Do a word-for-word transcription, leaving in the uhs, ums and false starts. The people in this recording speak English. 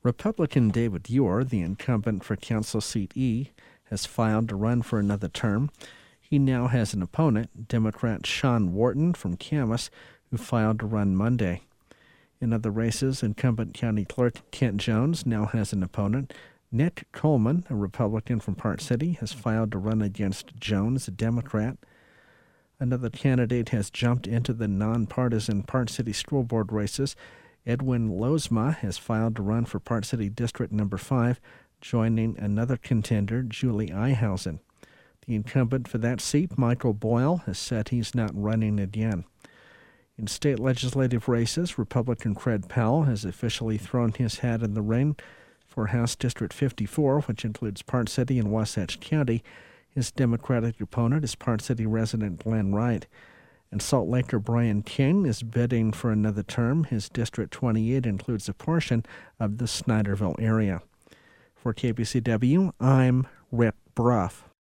Republican David Ure, the incumbent for Council Seat E, has filed to run for another term. He now has an opponent, Democrat Sean Wharton from Camas, who filed to run Monday. In other races, incumbent County Clerk Kent Jones now has an opponent. Nick Coleman, a Republican from Park City, has filed to run against Jones, a Democrat. Another candidate has jumped into the nonpartisan Park City School Board races. Edwin Lozma has filed to run for Park City District Number five, joining another contender, Julie Ihausen. The incumbent for that seat, Michael Boyle, has said he's not running again. In state legislative races, Republican Craig Powell has officially thrown his hat in the ring for House District fifty-four, which includes Park City and Wasatch County. His Democratic opponent is Park City resident Glenn Wright. And Salt Laker Brian King is bidding for another term. His District twenty-eight includes a portion of the Snyderville area. For K B C W, I'm Rick Bruff.